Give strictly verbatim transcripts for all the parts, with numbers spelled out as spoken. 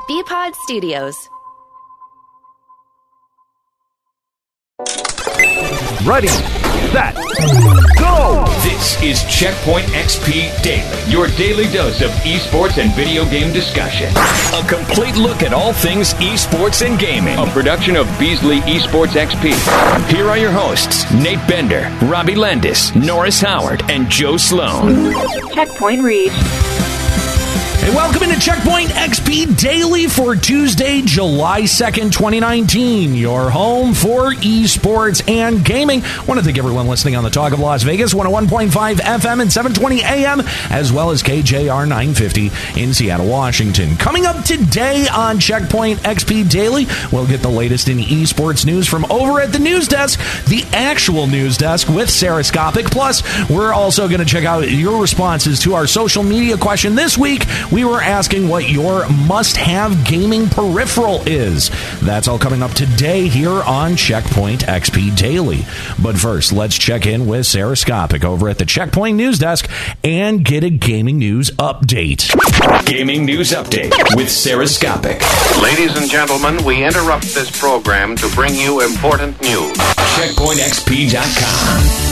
B-Pod Studios. Ready, set, go! This is Checkpoint X P Daily, your daily dose of esports and video game discussion. A complete look at all things esports and gaming. A production of Beasley Esports X P. Here are your hosts, Nate Bender, Robbie Landis, Norris Howard, and Joe Sloan. Checkpoint reached. Hey, welcome into Checkpoint X P Daily for Tuesday, July second, twenty nineteen. Your home for esports and gaming. I want to thank everyone listening on the Talk of Las Vegas, one oh one point five F M and seven twenty A M, as well as K J R nine fifty in Seattle, Washington. Coming up today on Checkpoint X P Daily, we'll get the latest in esports news from over at the news desk, the actual news desk with Sarascopic. Plus, we're also going to check out your responses to our social media question this week. We were asking what your must-have gaming peripheral is. That's all coming up today here on Checkpoint X P Daily. But first, let's check in with Sarascopic over at the Checkpoint News Desk and get a gaming news update. Gaming news update with Sarascopic. Ladies and gentlemen, we interrupt this program to bring you important news. Checkpoint X P dot com.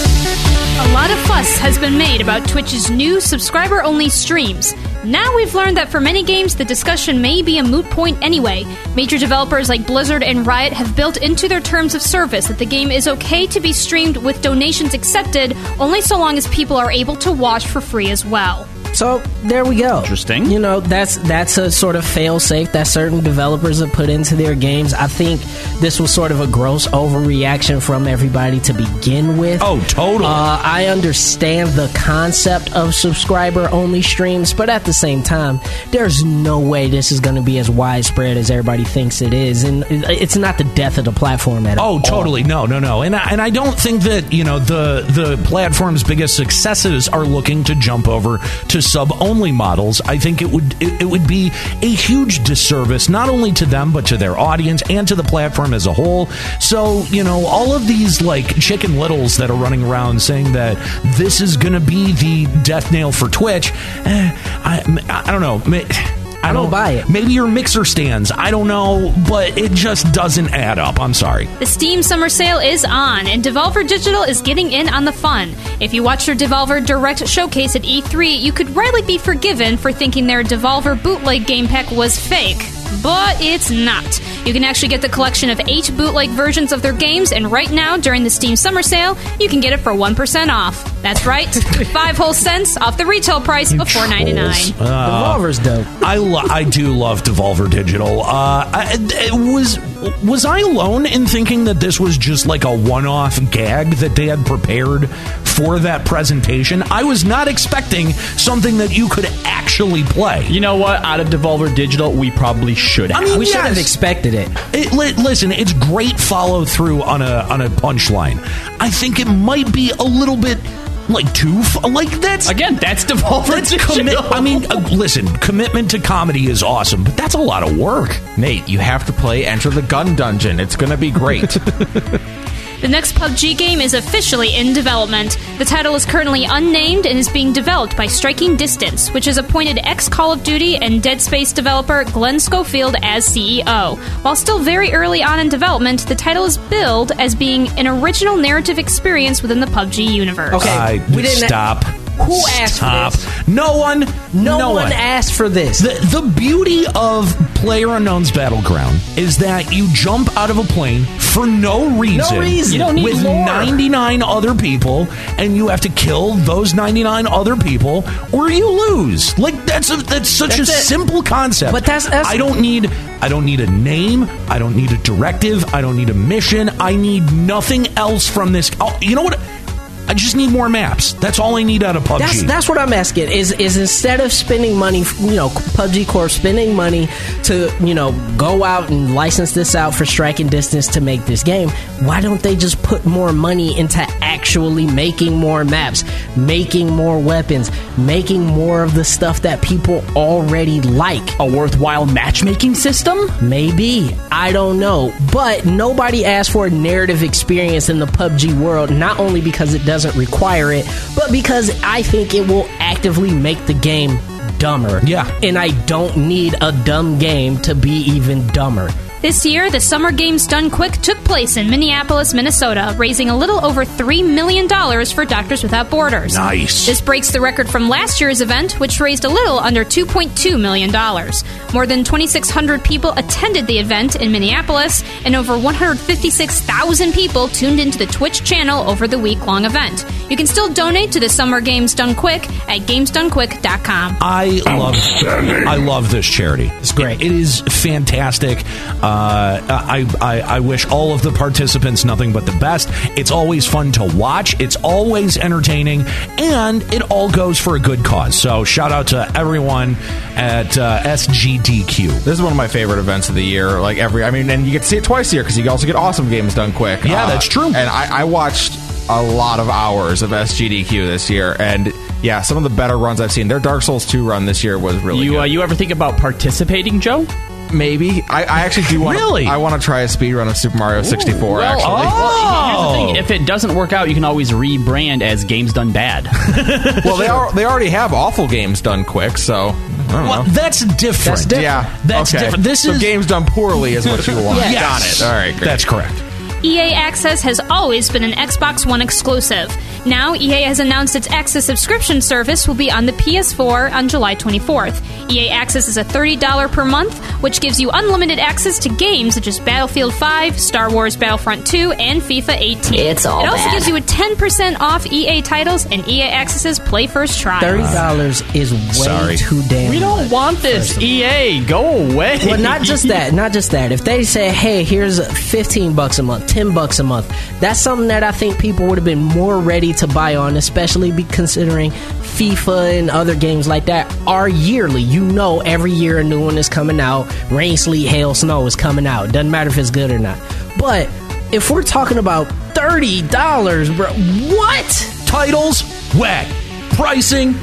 A lot of fuss has been made about Twitch's new subscriber-only streams. Now we've learned that for many games, the discussion may be a moot point anyway. Major developers like Blizzard and Riot have built into their terms of service that the game is okay to be streamed with donations accepted, only so long as people are able to watch for free as well. So there we go. Interesting. You know, that's that's a sort of fail-safe that certain developers have put into their games. I think this was sort of a gross overreaction from everybody to begin with. Oh, totally. Uh, I understand the concept of subscriber-only streams, but at the same time, there's no way this is going to be as widespread as everybody thinks it is, and it's not the death of the platform at all. Oh, totally. No, no, no. And I, and I don't think that, you know, the the platform's biggest successes are looking to jump over to sub-only models. I think it would it, it would be a huge disservice, not only to them, but to their audience and to the platform as a whole. So, you know, all of these, like, chicken littles that are running around saying that this is going to be the death nail for Twitch, eh, I, I don't know. I don't, don't buy it. Maybe your mixer stands. I don't know, but it just doesn't add up. I'm sorry. The Steam Summer Sale is on, and Devolver Digital is getting in on the fun. If you watched their Devolver Direct showcase at E three, you could rightly be forgiven for thinking their Devolver bootleg game pack was fake. But it's not. You can actually get the collection of eight bootleg versions of their games, and right now, during the Steam Summer Sale, you can get it for one percent off. That's right, five whole cents off the retail price of four ninety-nine. Uh, Devolver's dope. I, lo- I do love Devolver Digital. Uh, I, it was was I alone in thinking that this was just like a one-off gag that they had prepared for that presentation? I was not expecting something that you could actually play. You know what? Out of Devolver Digital, we probably should have. I mean, We yes. should have expected it. It, li- listen, it's great follow through on a on a punchline. I think it might be a little bit like too f- like that's Again, that's Devolver that's Digital. commi- I mean, uh, listen, commitment to comedy is awesome, but that's a lot of work. Nate, you have to play Enter the Gun Dungeon. It's going to be great. The next P U B G game is officially in development. The title is currently unnamed and is being developed by Striking Distance, which has appointed ex-Call of Duty and Dead Space developer Glenn Schofield as C E O. While still very early on in development, the title is billed as being an original narrative experience within the P U B G universe. Okay, I, we didn't stop. Who asked Stop. for this? No one. No, No, one asked for this. The, the beauty of PlayerUnknown's Battleground is that you jump out of a plane for no reason, No reason. You don't need with lore. ninety-nine other people, and you have to kill those ninety-nine other people, or you lose. Like that's a, that's such That's a it. simple concept. But that's- that's- I don't need I don't need a name. I don't need a directive. I don't need a mission. I need nothing else from this. Oh, you know what? I just need more maps. That's all I need out of P U B G. That's that's what I'm asking. Is is instead of spending money, you know, P U B G Corp spending money to, you know, go out and license this out for Striking Distance to make this game, why don't they just put more money into actually making more maps, making more weapons, making more of the stuff that people already like? A worthwhile matchmaking system? Maybe. I don't know. But nobody asked for a narrative experience in the P U B G world, not only because it doesn't require it, but because I think it will actively make the game dumber. Yeah. And I don't need a dumb game to be even dumber. This year, the Summer Games Done Quick took place in Minneapolis, Minnesota, raising a little over three million dollars for Doctors Without Borders. Nice. This breaks the record from last year's event, which raised a little under two point two million dollars. More than twenty-six hundred people attended the event in Minneapolis, and over one hundred fifty-six thousand people tuned into the Twitch channel over the week-long event. You can still donate to the Summer Games Done Quick at games done quick dot com. I love I love this charity. It's great. It, it is fantastic. Uh, I, I I wish all of the participants nothing but the best. It's always fun to watch. It's always entertaining, and it all goes for a good cause. So shout out to everyone at uh, S G D Q. This is one of my favorite events of the year. Like every, I mean, and you get to see it twice a year because you also get awesome games done quick. Yeah, uh, that's true. And I, I watched a lot of hours of S G D Q this year, and yeah, some of the better runs I've seen. Their Dark Souls two run this year was really You good. uh, you ever think about participating, Joe? Maybe. I, I actually do want Really? to. I want to try a speed run of Super Mario sixty-four. Well, actually, well, here's the thing. Oh. If it doesn't work out, you can always rebrand as Games Done Bad. well, they are. They already have awful games done quick, so I don't Well, know. that's different. That's different. Yeah, That's okay. different. This so is games done poorly is what you want. Yes. Got it. All right, great. That's correct. E A Access has always been an Xbox One exclusive. Now, E A has announced its Access subscription service will be on the P S four on July twenty-fourth. E A Access is a thirty dollars per month, which gives you unlimited access to games such as Battlefield five, Star Wars Battlefront two, and FIFA eighteen. It's all It also bad. gives you a ten percent off E A titles and E A Access's Play First trial. Thirty dollars is way Sorry. too damn We don't much, want this. first of all. E A, go away. Well, not just that, not just that. If they say, "Hey, here's fifteen bucks a month, ten bucks a month," that's something that I think people would have been more ready to buy on, especially be considering FIFA and other games like that are yearly. You know, every year a new one is coming out. Rain, sleet, hail, snow is coming out. Doesn't matter if it's good or not. But if we're talking about thirty dollars, bro, what? Titles, whack. Pricing,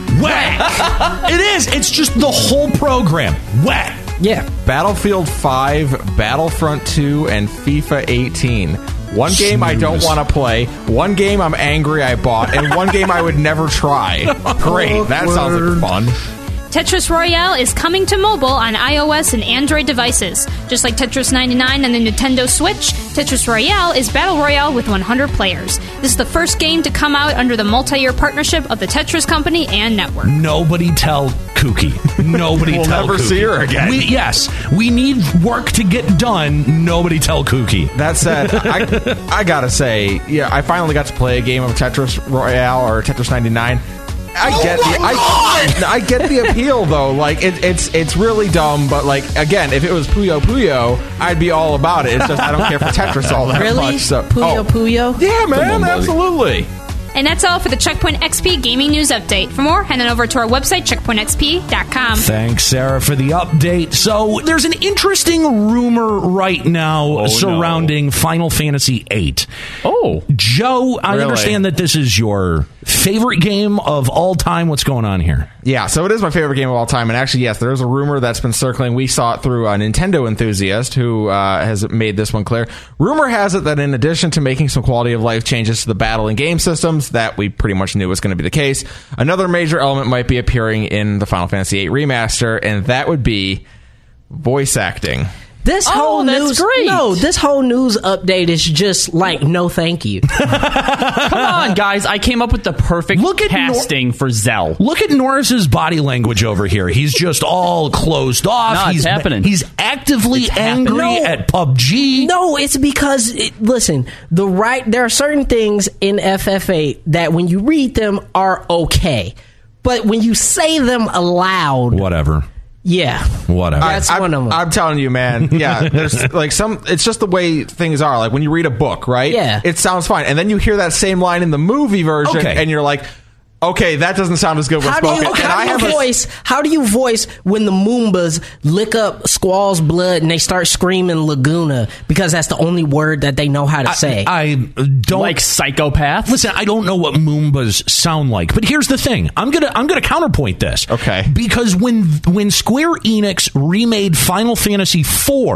whack. It is. It's just the whole program, whack. Yeah. Battlefield five, Battlefront two, and FIFA eighteen. One game I don't Snooze. want to play, one game I'm angry I bought, and one game I would never try. Great. That sounds like fun. Tetris Royale is coming to mobile on iOS and Android devices. Just like Tetris ninety-nine on the Nintendo Switch, Tetris Royale is Battle Royale with one hundred players. This is the first game to come out under the multi-year partnership of the Tetris Company and Network. Nobody tell Kooky. Nobody We'll tell never Kooky. see her again. We, yes, we need work to get done. Nobody tell Kooky. That said, I, I gotta say, yeah, I finally got to play a game of Tetris Royale or Tetris ninety-nine. I Oh get my the I, I get the appeal though. Like it, it's it's really dumb, but like again, if it was Puyo Puyo, I'd be all about it. It's just I don't care for Tetris all that Really? much. So Puyo oh. Puyo? Yeah, man, on, buddy. absolutely. And that's all for the Checkpoint X P Gaming News Update. For more, head on over to our website, checkpoint x p dot com. Thanks, Sarah, for the update. So there's an interesting rumor right now Oh, surrounding no. Final Fantasy eight. Oh. Joe, I Really? understand that this is your favorite game of all time. What's going on here? Yeah, so it is my favorite game of all time, and actually, yes, there is a rumor that's been circling. We saw it through a Nintendo enthusiast who uh, has made this one clear. Rumor has it that in addition to making some quality of life changes to the battle and game systems, that we pretty much knew was going to be the case, another major element might be appearing in the Final Fantasy eight remaster, and that would be voice acting. This Oh, whole that's news, great. no, this whole news update is just like no, thank you. Come on, guys. I came up with the perfect Look at Nor- casting for Zell. Look at Norris's body language over here. He's just all closed off. No, it's he's happening. He's actively It's happening. angry No. at P U B G. No, it's because it, listen, the right there are certain things in F F eight that when you read them are okay, but when you say them aloud, Whatever. yeah, Whatever. That's I, one of them. I'm telling you, man. Yeah, there's like some. It's just the way things are. Like when you read a book, right? Yeah. it sounds fine, and then you hear that same line in the movie version, Okay. and you're like, okay, that doesn't sound as good when How do spoken. you, And how I do have you a- voice? How do you voice when the Moombas lick up Squall's blood and they start screaming Laguna because that's the only word that they know how to say? I, I don't Like psychopath. Listen, I don't know what Moombas sound like, but here's the thing. I'm gonna I'm gonna counterpoint this. Okay. Because when when Square Enix remade Final Fantasy four,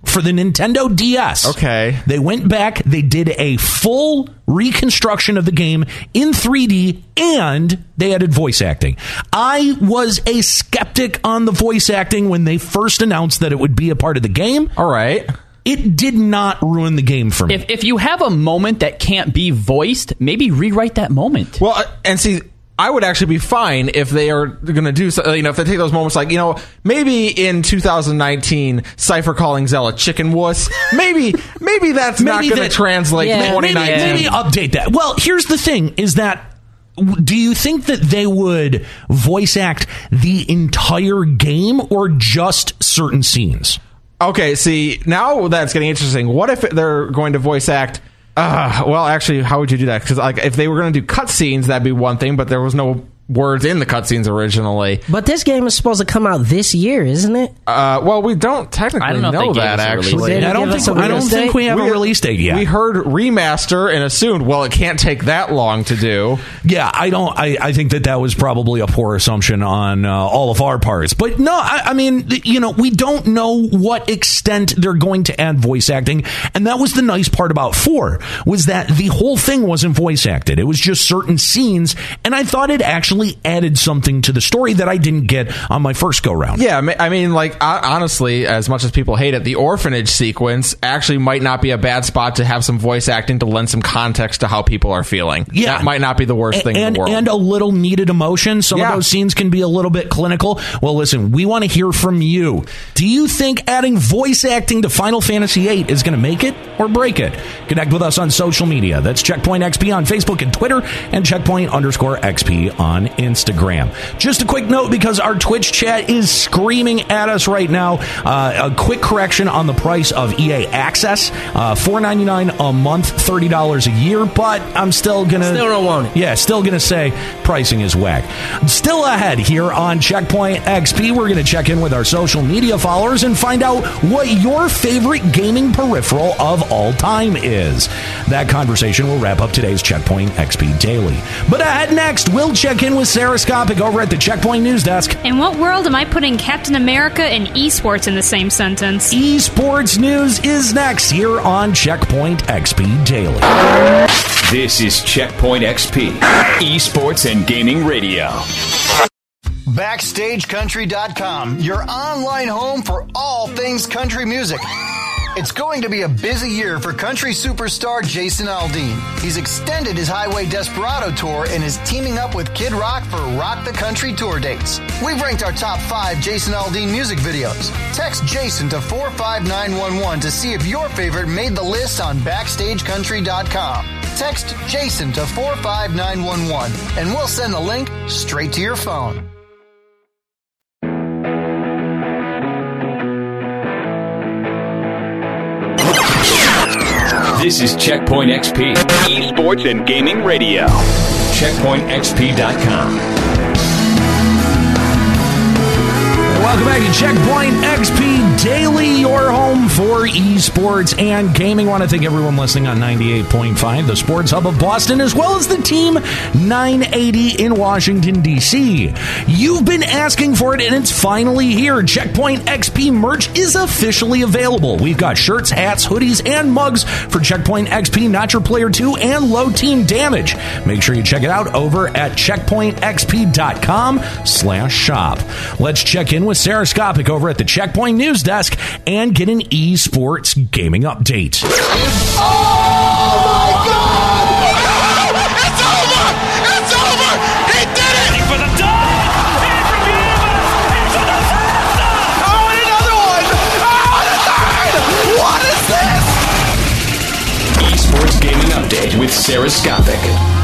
for the Nintendo D S. Okay. They went back, they did a full reconstruction of the game in three D, and they added voice acting. I was a skeptic on the voice acting when they first announced that it would be a part of the game. All right. It did not ruin the game for me. If, if you have a moment that can't be voiced, maybe rewrite that moment. Well, uh, and see, I would actually be fine if they are going to do, so, you know, if they take those moments like, you know, maybe in two thousand nineteen, Cypher calling Zella chicken wuss, maybe, maybe that's Maybe not going that- to translate Yeah, to maybe, twenty nineteen. maybe update that. Well, here's the thing, is that do you think that they would voice act the entire game or just certain scenes? Okay, see, now that's getting interesting. What if they're going to voice act? Uh, well, actually, how would you do that? Because like, if they were going to do cutscenes, that'd be one thing, but there was no words in the cutscenes originally. But this game is supposed to come out this year, isn't it? Uh, well, we don't technically I don't know if they know gave that, us a release actually. date. I don't give think us a I don't release think date? we have We- a release date yet. We heard remaster and assumed, well, it can't take that long to do. Yeah, I don't. I, I think that that was probably a poor assumption on uh, all of our parts. But no, I, I mean, you know, we don't know what extent they're going to add voice acting, and that was the nice part about four, was that the whole thing wasn't voice acted. It was just certain scenes, and I thought it actually added something to the story that I didn't get on my first go round. Yeah, I mean, like, honestly, as much as people hate it, the orphanage sequence actually might not be a bad spot to have some voice acting to lend some context to how people are feeling. Yeah. That might not be the worst and, thing in and, the world. and a little needed emotion. Some Yeah. of those scenes can be a little bit clinical. Well, listen, we want to hear from you. Do you think adding voice acting to Final Fantasy eight is going to make it or break it? Connect with us on social media. That's Checkpoint X P on Facebook and Twitter, and Checkpoint underscore X P on Instagram. Just a quick note, because our Twitch chat is screaming at us right now. Uh, a quick correction on the price of E A Access. Uh, four ninety-nine a month, thirty dollars a year, but I'm still going to... Still don't want it. Yeah, still going to say pricing is whack. Still ahead here on Checkpoint X P, we're going to check in with our social media followers and find out what your favorite gaming peripheral of all time is. That conversation will wrap up today's Checkpoint X P Daily. But ahead next, we'll check in with Sarah Skopic over at the Checkpoint News Desk. In what world am I putting Captain America and esports in the same sentence? Esports news is next here on Checkpoint X P Daily. This is Checkpoint X P, Esports and Gaming Radio. Backstage Country dot com, your online home for all things country music. It's going to be a busy year for country superstar Jason Aldean. He's extended his Highway Desperado tour and is teaming up with Kid Rock for Rock the Country tour dates. We've ranked our top five Jason Aldean music videos. Text Jason to four five nine one one to see if your favorite made the list on Backstage Country dot com. Text Jason to four five nine one one and we'll send the link straight to your phone. This is Checkpoint X P, Esports and Gaming Radio. Checkpoint X P dot com. Welcome back to Checkpoint X P Daily, your home for esports and gaming. I want to thank everyone listening on ninety-eight point five, the Sports Hub of Boston, as well as the Team nine eighty in Washington, D C. You've been asking for it, and it's finally here. Checkpoint X P merch is officially available. We've got shirts, hats, hoodies, and mugs for Checkpoint X P, Not Your Player two, and Low Team Damage. Make sure you check it out over at checkpoint x p dot com slash shop. Let's check in with Sarah Skopic over at the Checkpoint News Desk and get an esports gaming update. Oh my God! It's over! It's over! He did it! For the dog! And from Universe into the center! Oh, and another one! Oh, and a third! What is this? Esports Gaming Update with Sarah Skopic.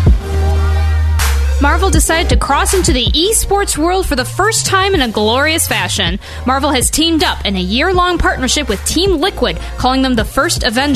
Marvel decided to cross into the esports world for the first time in a glorious fashion. Marvel has teamed up in a year-long partnership with Team Liquid, calling them the First Avenger.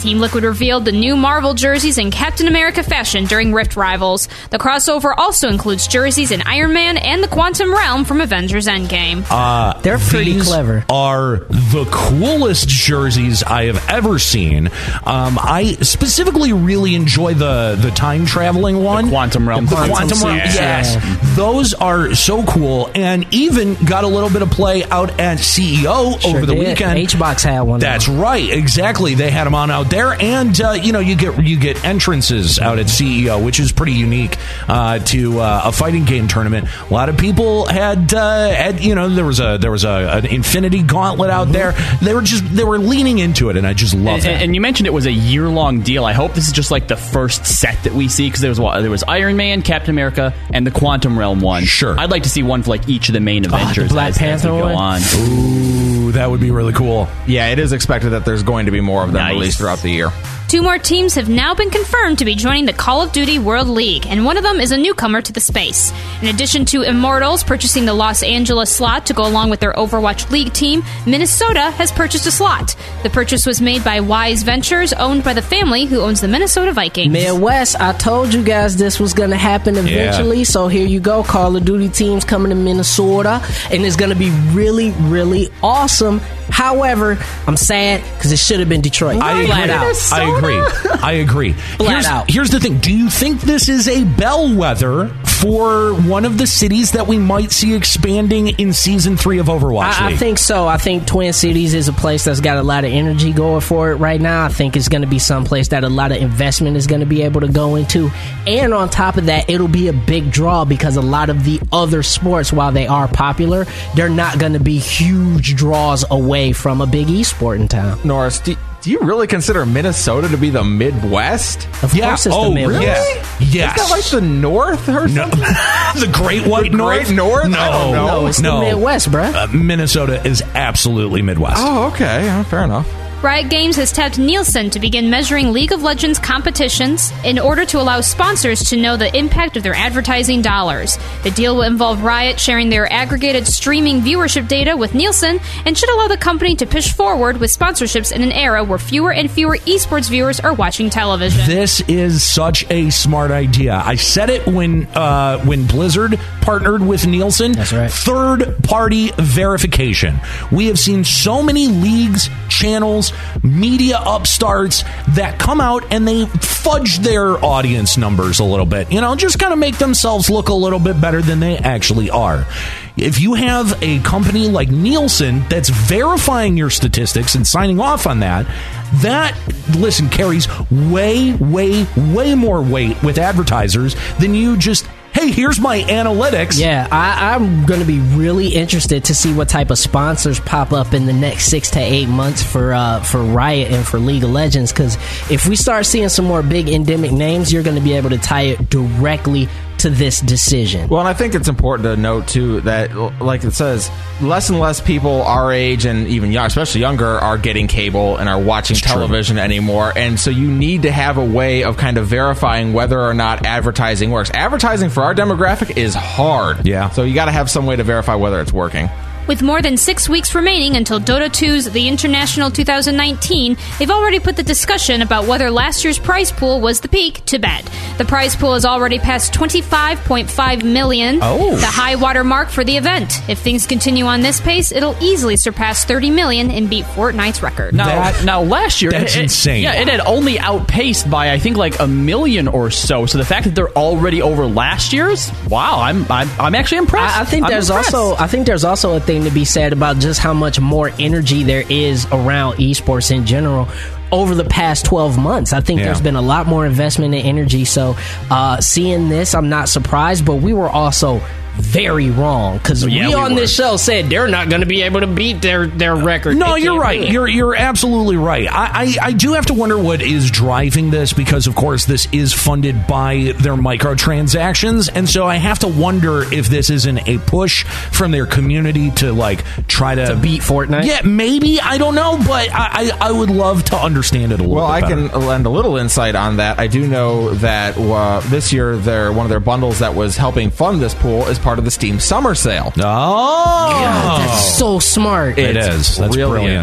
Team Liquid revealed the new Marvel jerseys in Captain America fashion during Rift Rivals. The crossover also includes jerseys in Iron Man and the Quantum Realm from Avengers Endgame. Uh, They're pretty these clever. Are the coolest jerseys I have ever seen. Um, I specifically really enjoy the the time traveling one, The Quantum Realm. The Quantum Quantum Realm. suits, Yes, yeah. those are so cool, and even got a little bit of play out at C E O Sure over the did. weekend. H-Box had one. That's right, exactly. They had them on out there, and uh, you know, you get you get entrances out at C E O, which is pretty unique uh, to uh, a fighting game tournament. A lot of people had, uh, had you know, there was a there was a, an Infinity Gauntlet out there. They were just they were leaning into it, and I just love And, that. and you mentioned it was a year-long deal. I hope this is just like the first set that we see, because there was what, there was Iron Man, Captain America, and the Quantum Realm one. Sure. I'd like to see one for like each of the main Avengers. Black as, as we Panther go one? on. Ooh, that would be really cool. Yeah, it is expected that there's going to be more of them Nice. released throughout the year. Two more teams have now been confirmed to be joining the Call of Duty World League, and one of them is a newcomer to the space. In addition to Immortals purchasing the Los Angeles slot to go along with their Overwatch League team, Minnesota has purchased a slot. The purchase was made by Wise Ventures, owned by the family who owns the Minnesota Vikings. Midwest, I told you guys this was going to happen eventually, Yeah. so here you go. Call of Duty teams coming to Minnesota, and it's going to be really, really awesome. However, I'm sad because it should have been Detroit. I Flat agree. out. I agree. I agree. Flat here's, out. here's the thing. Do you think this is a bellwether for one of the cities that we might see expanding in season three of Overwatch I, I League? think so. I think Twin Cities is a place that's got a lot of energy going for it right now. I think it's going to be someplace that a lot of investment is going to be able to go into. And on top of that, it'll be a big draw because a lot of the other sports, while they are popular, they're not going to be huge draws away from a big esport in town. Norris, do, do you really consider Minnesota to be the Midwest? Of Yeah. course it's Oh, the Midwest. yeah. Yes. Is that like the North or No. something? The Great White The North? Great North? No. I don't know. No, it's No. the Midwest, bruh. Uh, Minnesota is absolutely Midwest. Oh, okay. Yeah, fair enough. Riot Games has tapped Nielsen to begin measuring League of Legends competitions in order to allow sponsors to know the impact of their advertising dollars. The deal will involve Riot sharing their aggregated streaming viewership data with Nielsen and should allow the company to push forward with sponsorships in an era where fewer and fewer esports viewers are watching television. This is such a smart idea. I said it when uh, when Blizzard partnered with Nielsen. That's right. Third party verification. We have seen so many leagues, channels, media upstarts that come out and they fudge their audience numbers a little bit. You know, just kind of make themselves look a little bit better than they actually are. If you have a company like Nielsen that's verifying your statistics and signing off on that, that, listen, carries way, way, way more weight with advertisers than you just, hey, here's my analytics. Yeah, I, I'm going to be really interested to see what type of sponsors pop up in the next six to eight months for uh, for Riot and for League of Legends. Because if we start seeing some more big endemic names, you're going to be able to tie it directly to this decision. Well, and I think it's important to note, too, that, l- like it says, less and less people our age and even young, especially younger, are getting cable and are watching It's true. television anymore. And so you need to have a way of kind of verifying whether or not advertising works. Advertising for our demographic is hard. Yeah. So you got to have some way to verify whether it's working. With more than six weeks remaining until Dota two's The International twenty nineteen, they've already put the discussion about whether last year's prize pool was the peak to bed. The prize pool has already passed twenty-five point five million, Oh. the high water mark for the event. If things continue on this pace, it'll easily surpass thirty million and beat Fortnite's record. Now, That- now last year, that's it- it- insane. Yeah, it had only outpaced by I think like a million or so. So the fact that they're already over last year's, wow, I'm I'm, I'm actually impressed. I, I think I'm there's impressed. also I think there's also a thing to be said about just how much more energy there is around esports in general over the past twelve months. I think Yeah. there's been a lot more investment in energy. So uh, seeing this, I'm not surprised, but we were also very wrong because Yeah, we we on were. this show said they're not going to be able to beat their their record. No, They you're can't right. do it. You're you're absolutely right. I, I, I do have to wonder what is driving this because, of course, this is funded by their microtransactions, and so I have to wonder if this isn't a push from their community to like try to, To beat Fortnite? Yeah, maybe I don't know, but I I, I would love to understand it a little. Well, bit I better. can lend a little insight on that. I do know that uh, this year, their one of their bundles that was helping fund this pool is part of the Steam Summer Sale. Oh, God, that's so smart. It It's is. That's brilliant. brilliant.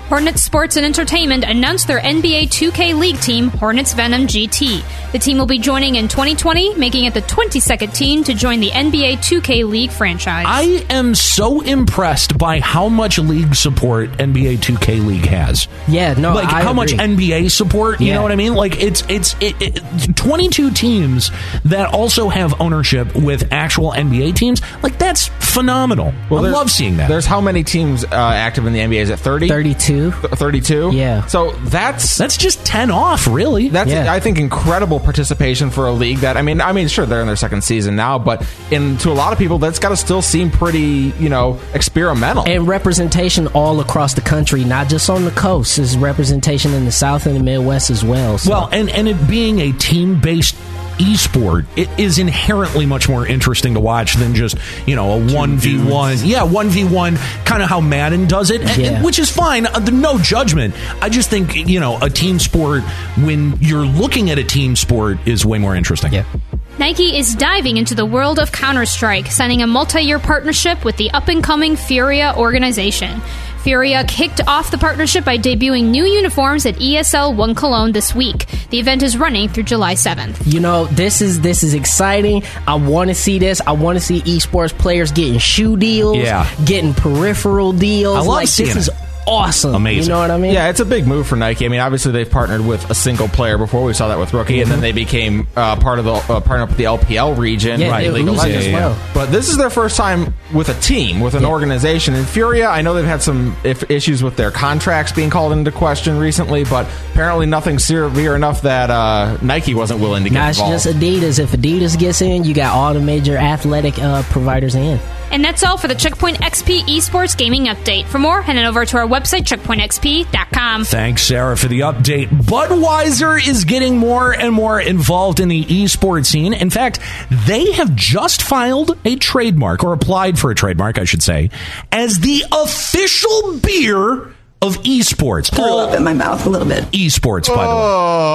Hornets Sports and Entertainment announced their N B A two K League team, Hornets Venom G T. The team will be joining in twenty twenty, making it the twenty-second team to join the N B A two K League franchise. I am so impressed by how much league support N B A two K League has. Yeah, no, like I how agree. much N B A support. You Yeah. know what I mean? Like it's it's it, it, twenty-two teams that also have ownership with actual N B A teams. Like that's phenomenal. Well, I there's- love seeing that. There's how many teams uh, active in the N B A? Is it thirty? thirty-two. thirty-two? Yeah. So that's That's just ten off, really. That's Yeah. I think incredible participation for a league that I mean I mean sure they're in their second season now, but in to a lot of people that's got to still seem pretty, you know, experimental. And representation all across the country, not just on the coast. There's representation in the South and the Midwest as well. So. Well, and, and it being a team-based esport, it is inherently much more interesting to watch than just, you know, a one v one. Yeah, one v one, kind of how Madden does it, and- Yeah. and- which is fine. Uh, no judgment. I just think, you know, a team sport, when you're looking at a team sport, is way more interesting. Yeah. Nike is diving into the world of Counter-Strike, signing a multi-year partnership with the up-and-coming Furia organization. Furia kicked off the partnership by debuting new uniforms at E S L One Cologne this week. The event is running through July seventh. You know, this is this is exciting. I want to see this. I want to see esports players getting shoe deals, Yeah. getting peripheral deals. I love like seeing this is it. awesome. Amazing. You know what I mean? Yeah, it's a big move for Nike. I mean, obviously they've partnered with a single player before. We saw that with Rookie, and then they became uh, part of the uh, partner with the L P L region, Yeah, right? they League of lose it Legends. as well. But this is their first time with a team, with an organization. And Furia, I know they've had some if, issues with their contracts being called into question recently, but apparently nothing severe enough that uh, Nike wasn't willing to get Now it's involved. just Adidas. If Adidas gets in, you got all the major athletic uh, providers in. And that's all for the Checkpoint X P Esports Gaming Update. For more, head on over to our website, checkpoint x p dot com. Thanks, Sarah, for the update. Budweiser is getting more and more involved in the esports scene. In fact, they have just filed a trademark, or applied for a trademark, I should say, as the official beer of esports. Threw up in my mouth a little bit. Esports, by the way.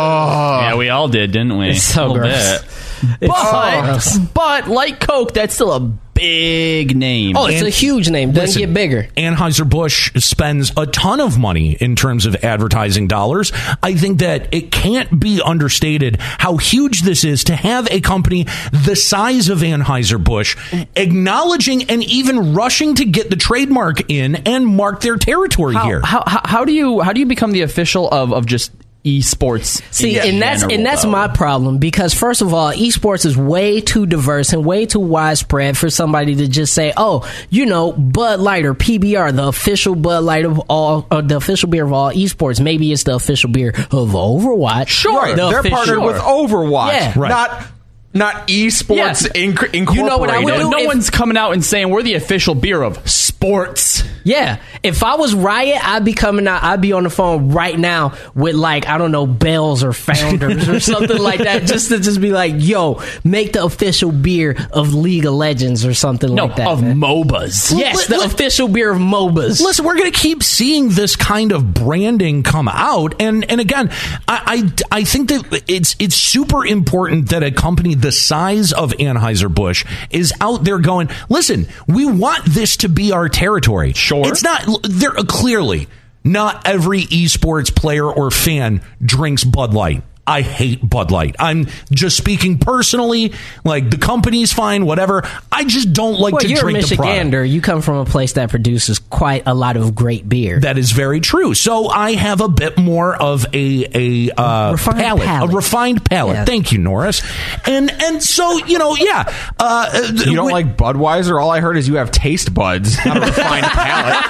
Yeah, we all did, didn't we? It's so A little gross. bit. It's But, so gross. but like Coke, that's still a big name. Oh, it's And- a huge name. Doesn't Listen, get bigger. Anheuser-Busch spends a ton of money in terms of advertising dollars. I think that it can't be understated how huge this is to have a company the size of Anheuser-Busch acknowledging and even rushing to get the trademark in and mark their territory how, here. how, how, how do you how do you become the official of, of just esports? See, in and that's general, and that's though? my problem, because first of all, esports is way too diverse and way too widespread for somebody to just say, "Oh, you know, Bud Light or P B R, the official Bud Light of all, or the official beer of all esports. Maybe it's the official beer of Overwatch." Sure, The they're official- partnered with Overwatch, Yeah. Right. not not esports Yeah. inc- incorporated. You know what I would No, do? no if- one's coming out and saying we're the official beer of sports. Yeah, if I was Riot, I'd be coming out. I'd be on the phone right now with, like, I don't know, Bells or Founders or something like that, just to just be like, "Yo, make the official beer of League of Legends" or something No, like that. of man. MOBAs. Yes, Li- the li- official beer of MOBAs. Listen, we're going to keep seeing this kind of branding come out, and and again, I, I I think that it's it's super important that a company the size of Anheuser-Busch is out there going, listen, we want this to be our territory. Sure, it's not there clearly. Not every esports player or fan drinks Bud Light. I hate Bud Light. I'm just speaking personally. Like, the company's fine, whatever. I just don't like well, to you're a drink the product. Michigander. You come from a place that produces quite a lot of great beer. That is very true. So I have a bit more of a a uh, Refined palate, palate. a refined palate. Yeah. Thank you, Norris. And and so you know, yeah. Uh, You don't like Budweiser? All I heard is you have taste buds, not a refined palate.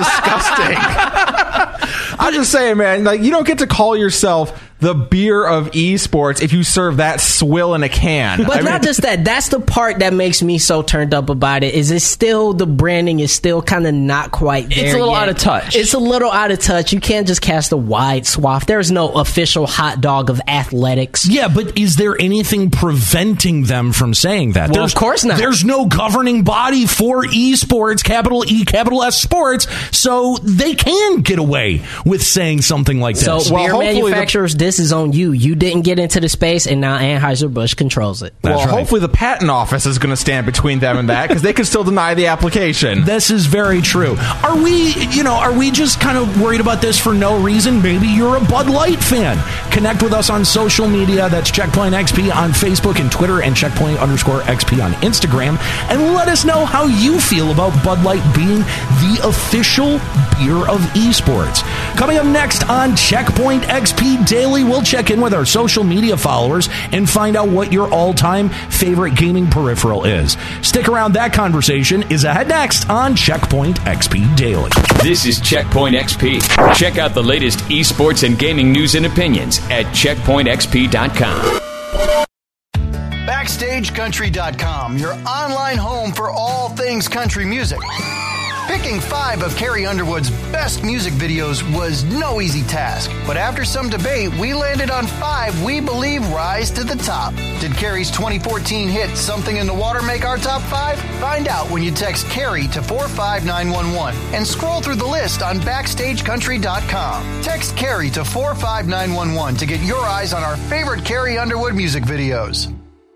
Disgusting. I'm just saying, man. Like, you don't get to call yourself the beer of esports if you serve that swill in a can. But I not mean, just that. That's the part that makes me so turned up about it. Is it still, the branding is still kind of not quite there It's a little yet. out of touch. It's a little out of touch. You can't just cast a wide swath. There's no official hot dog of athletics. Yeah, but is there anything preventing them from saying that? Well, of course not. There's no governing body for esports, capital E, capital S sports, so they can get away with saying something like So this. Well, beer hopefully the- manufacturers this is on you. You didn't get into the space, and now Anheuser-Busch controls it. Well, right. hopefully the patent office is going to stand between them and that, because they can still deny the application. This is very true. Are we, you know, are we just kind of worried about this for no reason? Maybe you're a Bud Light fan. Connect with us on social media. That's Checkpoint X P on Facebook and Twitter, and Checkpoint underscore X P on Instagram. And let us know how you feel about Bud Light being the official beer of esports. Coming up next on Checkpoint X P Daily, we'll check in with our social media followers and find out what your all-time favorite gaming peripheral is. Stick around. That conversation is ahead next on Checkpoint X P Daily. This is Checkpoint X P. Check out the latest esports and gaming news and opinions at checkpoint x p dot com. Backstage Country dot com, your online home for all things country music. Picking five of Carrie Underwood's best music videos was no easy task, but after some debate, we landed on five we believe rise to the top. Did Carrie's twenty fourteen hit Something in the Water make our top five? Find out when you text Carrie to four five nine one one and scroll through the list on Backstage Country dot com. Text Carrie to four five nine one one to get your eyes on our favorite Carrie Underwood music videos.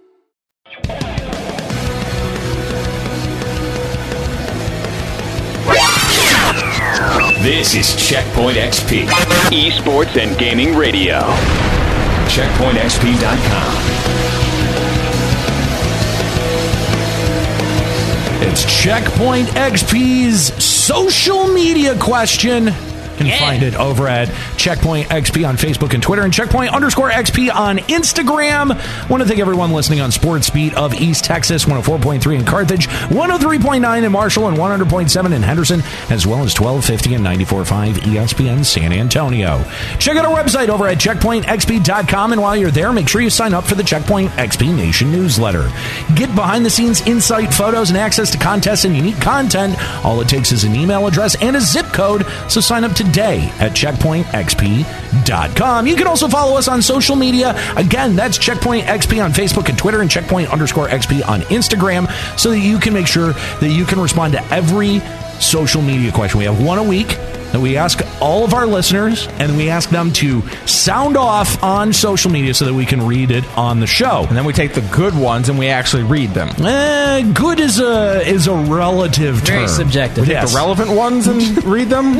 This is Checkpoint X P, esports and gaming radio. checkpoint x p dot com. It's Checkpoint X P's social media question. You can Yeah. find it over at Checkpoint X P on Facebook and Twitter, and Checkpoint underscore X P on Instagram. I want to thank everyone listening on Sports Beat of East Texas, one oh four point three in Carthage, one oh three point nine in Marshall, and one hundred point seven in Henderson, as well as twelve fifty and ninety-four point five E S P N San Antonio. Check out our website over at checkpoint x p dot com, and while you're there, make sure you sign up for the Checkpoint X P Nation newsletter. Get behind-the-scenes insight, photos, and access to contests and unique content. All it takes is an email address and a zip code, so sign up today at checkpoint x p dot com. You can also follow us on social media. Again, that's Checkpoint X P on Facebook and Twitter, and Checkpoint underscore X P on Instagram, so that you can make sure that you can respond to every social media question. We have one a week that we ask all of our listeners, and we ask them to sound off on social media so that we can read it on the show. And then we take the good ones and we actually read them. Eh, good is a is a relative term. Very subjective. We take Yes. the relevant ones and read them?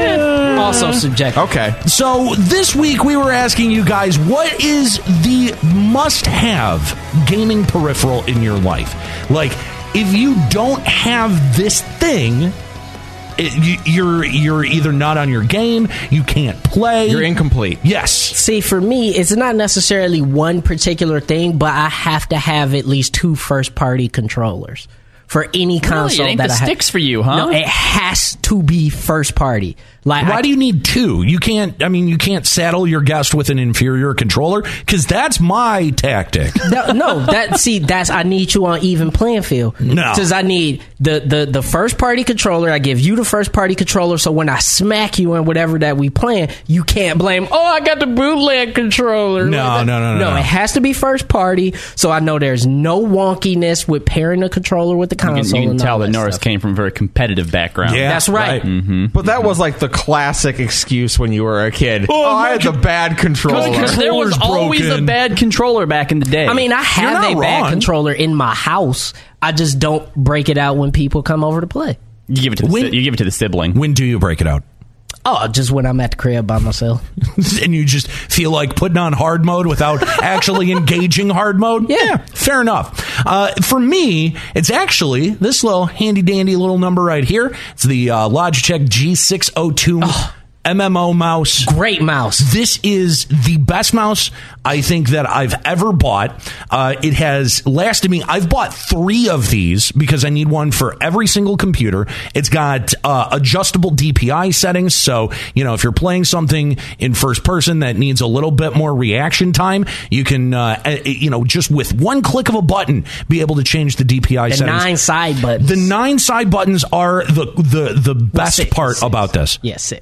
Also subjective. Okay. So this week we were asking you guys, what is the must-have gaming peripheral in your life? Like, if you don't have this thing, it, you, you're you're either not on your game, you can't play. You're incomplete. Yes. See, for me, it's not necessarily one particular thing, but I have to have at least two first-party controllers for any console Really? It ain't that the I have. sticks for you, huh? No, it has to be first-party. Like, Why I, do you need two? You can't. I mean, you can't saddle your guest with an inferior controller, because that's my tactic. no, no, that see, that's I need you on even playing field. No. Because I need the, the, the first party controller. I give you the first party controller, so when I smack you in whatever that we playing, you can't blame. Oh, I got the bootleg controller. No, Like that. no, no, no, no. no. It has to be first party, so I know there's no wonkiness with pairing the controller with the You console. can, you can and tell all that that Norris stuff. came from a very competitive background. Yeah, That's right. Mm-hmm. But that was like the classic excuse when you were a kid. Oh, Oh, I my had the con- bad controller. Because there was Controller's always broken. a bad controller back in the day. I mean, I have not a bad wrong. controller in my house. I just don't break it out when people come over to play. you give it to the, When- si- you give it to the sibling. When do you break it out? Oh, just when I'm at the crib by myself. And you just feel like putting on hard mode without actually engaging hard mode? Yeah. Fair enough. Uh, for me, it's actually this little handy dandy little number right here. It's the uh, Logitech G six oh two M M O mouse. Great mouse. This is the best mouse I think that I've ever bought. Uh, it has lasted me. I've bought three of these because I need one for every single computer. It's got uh, adjustable D P I settings. So, you know, if you're playing something in first person that needs a little bit more reaction time, you can, uh, you know, just with one click of a button, be able to change the D P I The settings. nine side buttons. The nine side buttons are the the, the best six, part six. about this. Yeah, six. Uh,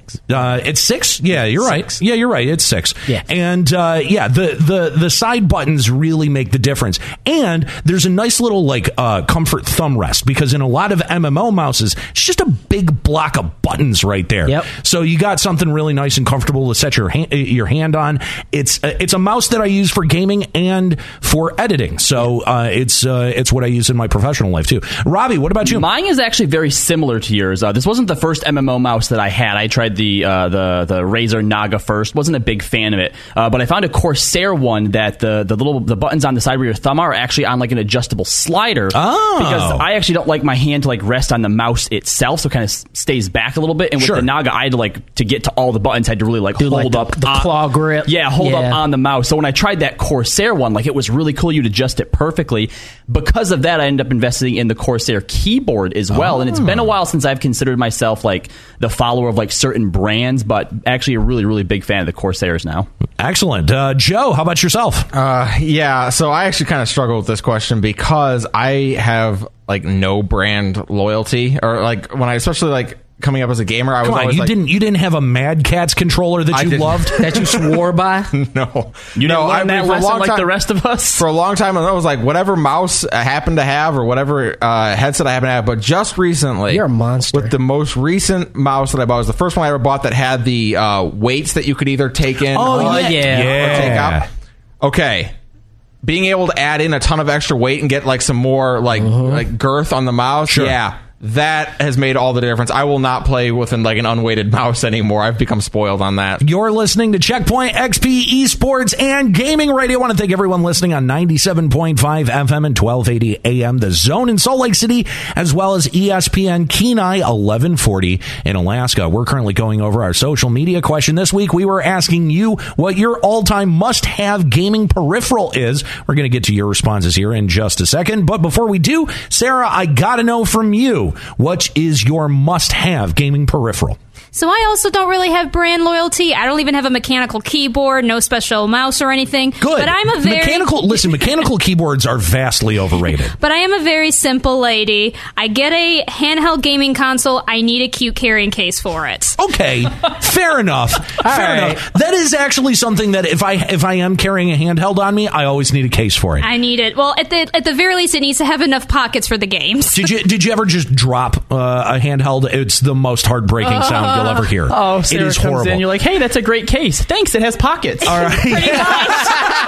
Uh, it's six. Yeah, you're Six. right. Yeah, you're right. It's six. Yeah. And uh, yeah, the, the the side buttons really make the difference. And there's a nice little like uh, comfort thumb rest, because in a lot of M M O mouses, it's just a big block of buttons right there. Yep. So you got something really nice and comfortable to set your hand, your hand on. It's uh, it's a mouse that I use for gaming and for editing. So uh, it's uh, it's what I use in my professional life too. Robbie, what about you? Mine is actually very similar to yours. Uh, this wasn't the first M M O mouse that I had. I tried the uh, the the Razer Naga first. Wasn't a big fan of it, uh, but I found a Corsair one that the the little the buttons on the side where your thumb are actually on like an adjustable slider. Oh. Because I actually don't like my hand to like rest on the mouse itself, so it kind of stays back a little bit. And with Sure. the Naga, I had to like to get to all the buttons, I had to really like Do, hold like, the- up the on- claw grip. Yeah, hold Yeah. up on the mouse. So when I tried that Corsair one, like it was really cool. You'd adjust it perfectly. Because of that, I ended up investing in the Corsair keyboard as well. Oh. And it's been a while since I've considered myself like the follower of like certain brands, but actually a really, really big fan of the Corsairs now. Excellent. Uh, Joe, how about yourself? Uh, yeah, so I actually kind of struggle with this question because I have like no brand loyalty, or like when I especially like coming up as a gamer, I was Come on, always you like, didn't you didn't have a Mad Catz controller that I you didn't. loved? That you swore by? no, You didn't no, learn I mean, that for a lesson long like time- the rest of us? For a long time, I was like, whatever mouse I happen to have or whatever uh, headset I happen to have. But just recently, You're a monster. With the most recent mouse that I bought, was the first one I ever bought that had the uh, weights that you could either take in Oh, or, yeah. Yeah. or take out. Okay. Being able to add in a ton of extra weight and get like some more like like girth on the mouse, Sure. yeah, that has made all the difference. I will not play with an, like an unweighted mouse anymore. I've become spoiled on that. You're listening to Checkpoint X P Esports and Gaming Radio. I want to thank everyone listening on ninety-seven point five F M and twelve eighty A M, The Zone in Salt Lake City, as well as E S P N Kenai eleven forty in Alaska. We're currently going over our social media question this week. We were asking you what your all-time must-have gaming peripheral is. We're going to get to your responses here in just a second. But before we do, Sarah, I got to know from you, what is your must-have gaming peripheral? So I also don't really have brand loyalty. I don't even have a mechanical keyboard, no special mouse or anything. Good. But I'm a very mechanical. Listen, mechanical keyboards are vastly overrated. But I am a very simple lady. I get a handheld gaming console. I need a cute carrying case for it. Okay, fair enough. fair right. enough. That is actually something that if I if I am carrying a handheld on me, I always need a case for it. I need it. Well, at the at the very least, it needs to have enough pockets for the games. Did you did you ever just drop uh, a handheld? It's the most heartbreaking sound you'll ever hear. Oh, Sarah it is comes horrible. in, you're like, hey, that's a great case. Thanks, it has pockets. All right. Pretty much.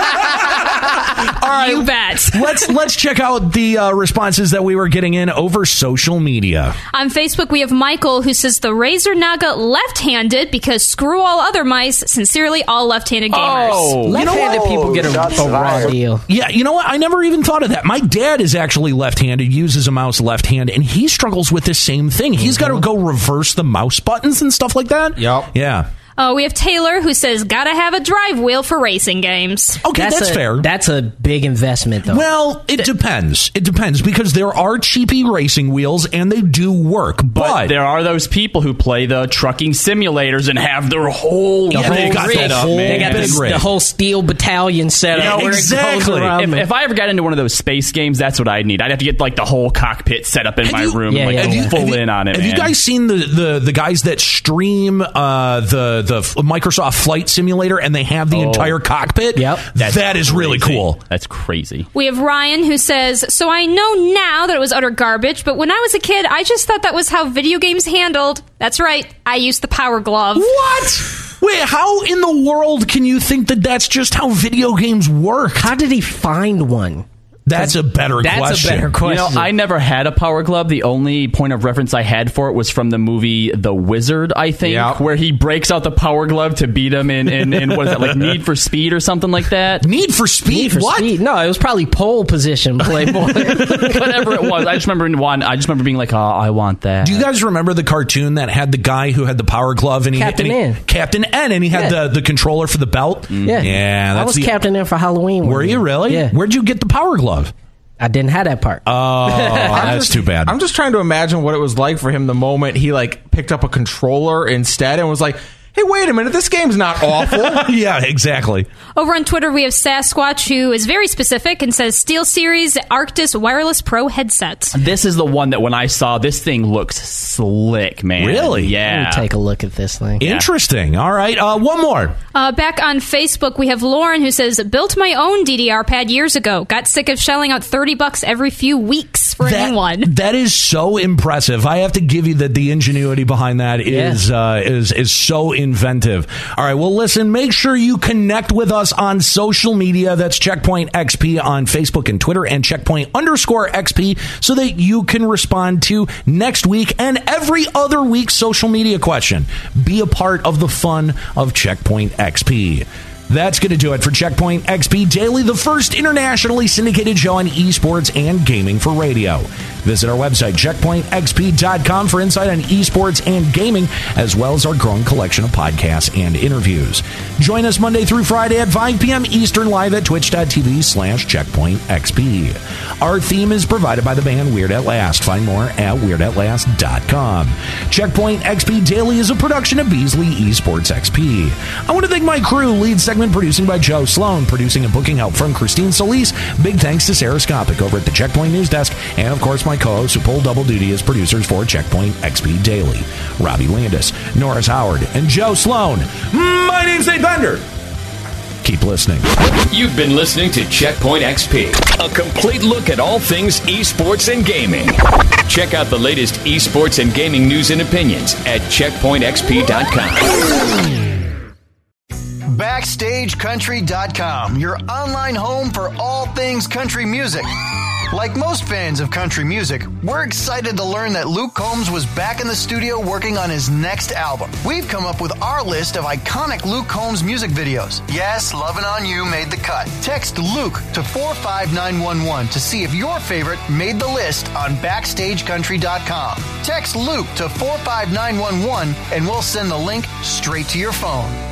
All right. You bet. let's let's check out the uh, responses that we were getting in over social media. On Facebook, we have Michael who says the Razer Naga left-handed because screw all other mice. Sincerely, all left-handed gamers. Oh, Left-handed people get a, a raw deal. Yeah, you know what? I never even thought of that. My dad is actually left-handed, uses a mouse left hand, and he struggles with the same thing. He's got to go reverse the mouse buttons and stuff like that. Yep. Yeah. Uh, we have Taylor who says, gotta have a drive wheel for racing games. Okay, that's, a, fair. That's a big investment, though. Well, it depends. It depends because there are cheapy racing wheels and they do work, but, But there are those people who play the trucking simulators and have their whole Yeah, rig they've got set the up, whole man. they got big this, rig. the whole steel battalion set up. Yeah, where it goes exactly. around If, the- if I ever got into one of those space games, that's what I'd need. I'd have to get like the whole cockpit set up in Have my you- room Yeah, and like yeah, go yeah. full Have you- in on it. Have man. you guys seen the, the, the guys that stream uh, the the f- Microsoft Flight Simulator and they have the Oh. entire cockpit? Yep. That's, that is really Crazy. cool. That's crazy. We have Ryan who says, so I know now that it was utter garbage, but when I was a kid, I just thought that was how video games handled. That's right. I used the Power Glove. What? Wait, how in the world can you think that that's just how video games work? How did he find one? That's a better That's question. a better question. You know, I never had a Power Glove. The only point of reference I had for it was from the movie The Wizard, I think, Yep. where he breaks out the Power Glove to beat him in, in, in what is that, like Need for Speed or something like that? Need for Speed? Need for what? Speed. No, it was probably pole position Playboy. Whatever it was. I just remember in one, I just remember being like, oh, I want that. Do you guys remember the cartoon that had the guy who had the Power Glove and he Captain and he, N. Captain N, and he had Yeah. the, the controller for the belt? Yeah, yeah. I That's was the, Captain in for Halloween. one Were year. you really? Yeah, Where'd you get the Power Glove? I didn't have that part. Oh, that's too bad. I'm just trying to imagine what it was like for him the moment he like picked up a controller instead and was like, hey, Hey, wait a minute. This game's not awful. Yeah, exactly. Over on Twitter, we have Sasquatch, who is very specific and says SteelSeries Arctis Wireless Pro headset. This is the one that when I saw, this thing looks slick, man. Really? Yeah. Let me take a look at this thing. Interesting. All right. Uh, one more. Uh, back on Facebook, we have Lauren, who says, built my own D D R pad years ago. Got sick of shelling out thirty bucks every few weeks for that, a new one. That is so impressive. I have to give you that the ingenuity behind that is Yeah. uh, is is so inventive. All right, well, listen, make sure you connect with us on social media. That's Checkpoint X P on Facebook and Twitter, and Checkpoint underscore X P, so that you can respond to next week and every other week's social media question. Be a part of the fun of Checkpoint X P. That's going to do it for Checkpoint X P Daily, the first internationally syndicated show on esports and gaming for radio. Visit our website, checkpoint x p dot com, for insight on esports and gaming, as well as our growing collection of podcasts and interviews. Join us Monday through Friday at five p.m. Eastern, live at twitch.tv slash checkpointxp. Our theme is provided by the band Weird at Last. Find more at weird at last dot com. Checkpoint X P Daily is a production of Beasley Esports X P. I want to thank my crew, lead segment producing by Joe Sloan, producing and booking help from Christine Solis. Big thanks to Sarah Skopic over at the Checkpoint News Desk, and of course my co-hosts who pull double duty as producers for Checkpoint X P Daily, Robbie Landis, Norris Howard, and Joe Sloan. My name's Nate Bender. Keep listening. You've been listening to Checkpoint X P, a complete look at all things esports and gaming. Check out the latest esports and gaming news and opinions at checkpoint x p dot com. Backstage Country dot com, your online home for all things country music. Like most fans of country music, we're excited to learn that Luke Combs was back in the studio working on his next album. We've come up with our list of iconic Luke Combs music videos. Yes, Lovin' On You made the cut. Text Luke to four five nine one one to see if your favorite made the list on Backstage Country dot com. Text Luke to four five nine one one and we'll send the link straight to your phone.